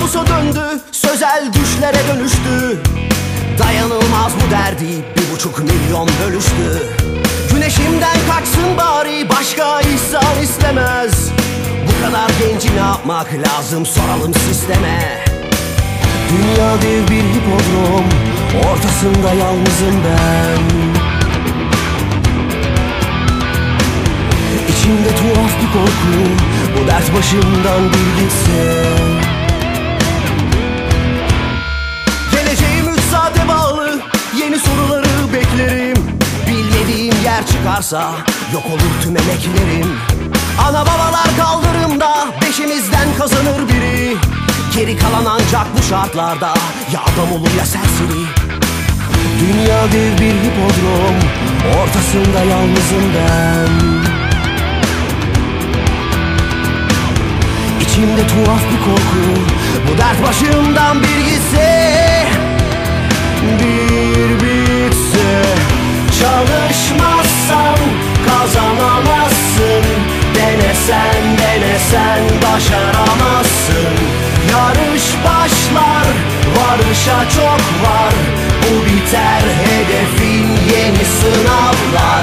kabusa döndü, sözel düşlere dönüştü. Dayanılmaz bu derdi 1,5 milyon bölüştü. Güneşimden kaçsın bari, başka ihsan istemez. Bu kadar genci ne yapmak lazım, soralım sisteme. Dünya dev bir hipodrom, ortasında yalnızım ben. İçimde tuhaf bir korku, bu dert başımdan bir gitse. Geleceğim 3 saate bağlı, yeni soruları beklerim. Bilmediğim yer çıkarsa yok olur tüm emeklerim. Ana babalar kaldırımda, beşimizden kazanır biri. Geri kalan ancak bu şartlarda ya adam olur ya serseri. Dünya dev bir hipodrom, ortasında yalnızım ben. İçimde tuhaf bir korku, bu dert başımdan bir gitse. Bir bitse. Çalışmazsan kazanamazsın. Denesen denesen başaramazsın. Yarış başlar, varışa çok var. Bu biter, hedefin yeni sınavlar.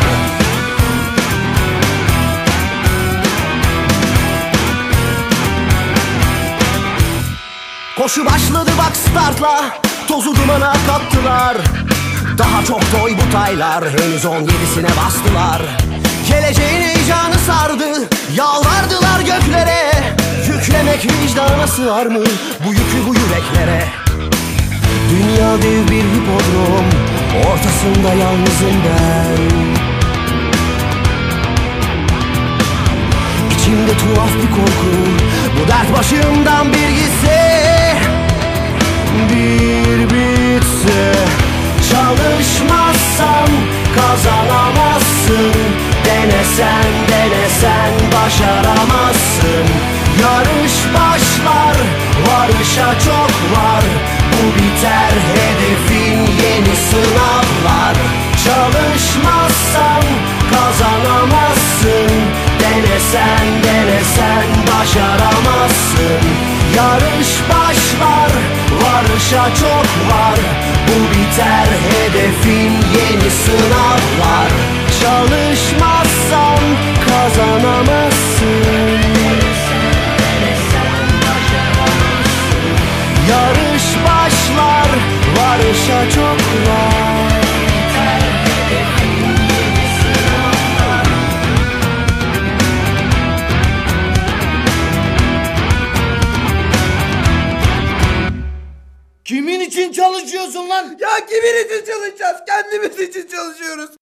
Koşu başladı bak startla, tozu dumana kattılar. Daha çok toy bu taylar, henüz 17'sine bastılar. Geleceğin heyecanı sardı, yalvardılar göklere. Yüklemek vicdana sığar mı bu yükü bu yüreklere? Dünya dev bir hipodrom, ortasında yalnızım ben. İçimde tuhaf bir korku, bu dert başımdan bir gitse. Bir bitse. Çalışmazsan kazanamazsın. Denesen denesen başaramazsın. Yarış başlar, varışa çok var. Bu biter, hedefin yeni sınavlar. Çalışmazsan kazanamazsın. Denesen denesen başaramazsın. Yarış başlar, varışa çok var. Bu biter, hedefin yeni sınavlar. Çalışmazsan kazanamazsın. Yarış başlar, varışa çok var. Kimin için çalışıyorsun lan? Ya kimin için çalışacağız? Kendimiz için çalışıyoruz.